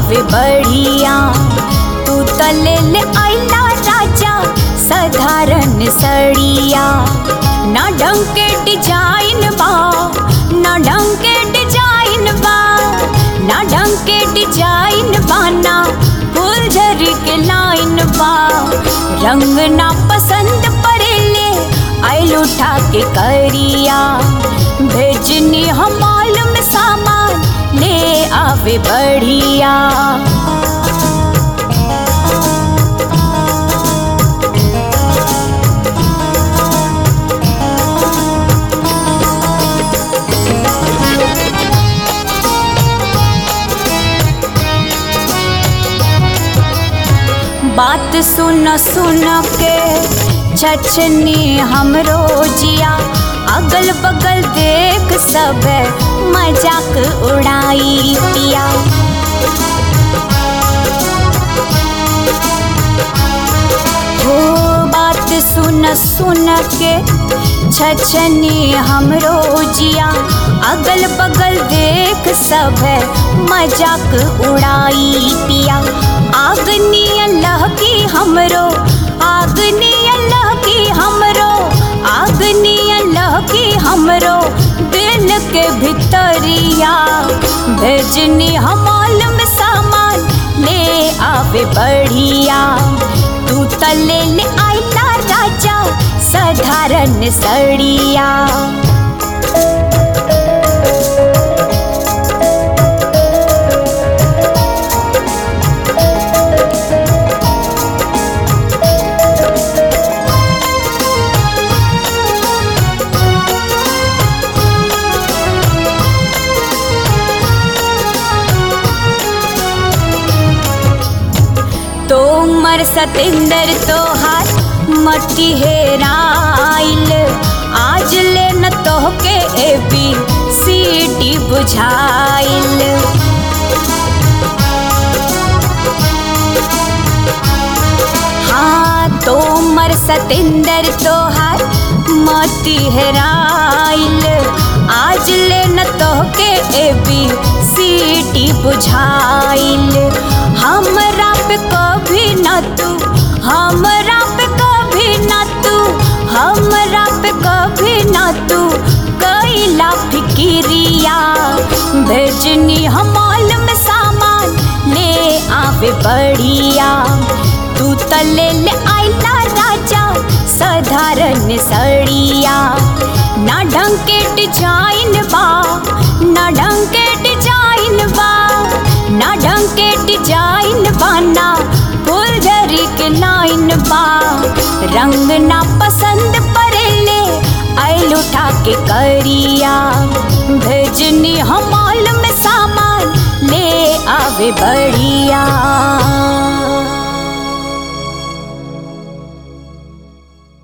आवे बढ़िया। तू त ले ले आइला राजा साधारण सड़िया। ना ढंग के डिजाइन बा, ना ढंग के डिजाइन बा, ना ढंग के डिजाइन बा, ना फुलझड़ी के लाइन बा। रंग ना पसंद पड़ेले आइल उठा के करिया। भेजनी हम मालूम सामान ले आवे बढ़िया। बात सुन सुन के छछनी हमरो जिया। अगल बगल देख सब मजाक उड़ाई पिया। हो बात सुन सुन के छछनी हमरो जिया। अगल बगल देख सब मजाक उड़ाई पिया। आगनी अल्लाह की हमरो, आगनी अल्लाह की हमरो, आगनी अल्लाह की हमरो दिल के भितरिया। भेजनी हम मालूम सामान ले आवे बढ़िया। तू त ले ले आइला राजा साधारण सड़िया। तोमर सतेंद्र तोहार मट्टी हेराइल। आज ले न तोहके ABCD बुझाइल। हाँ तोमर सतेंद्र तोहार मट्टी हेराइल। आज ले न तोहके ABCD बुझाइल। हमरा पे कभी न तू, हमरा पे कभी न तू, हमरा पे कभी न तू कैला फिकिरिया। भेजनी हम मालूम सामान ले आवे बढ़िया। तू त ले ले आइला राजा साधारण सड़िया। ना ढंग के डिजाइन बा, ना ढंग के डिजाइन बा, ना ढंग के डिजाइन बाना फुलझड़ी के लाइन बा। रंग ना पसंद पड़ेले आइल उठा के करिया। भेजनी हम मालूम सामान ले आवे बढ़िया।